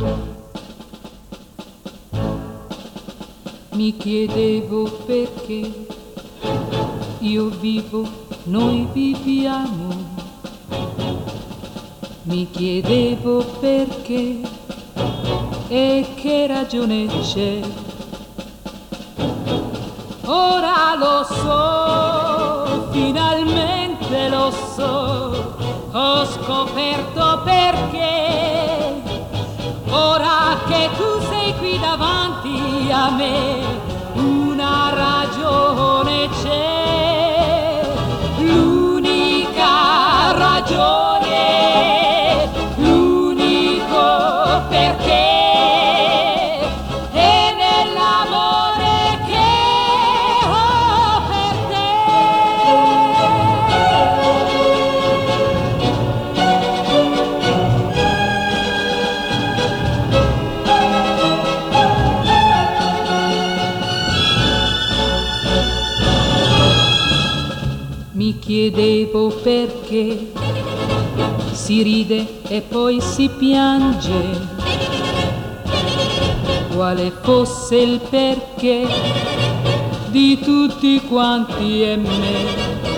Mi chiedevo perché io vivo, noi viviamo. Mi chiedevo perché e che ragione c'è. Ora lo so, finalmente lo so, ho scoperto perché. Ora che tu sei qui davanti a me, una ragione c'è, l'unica ragione, l'unico perché. È nell'amore che ho per Mi chiedevo perché si ride e poi si piange, quale fosse il perché di tutti quanti e me.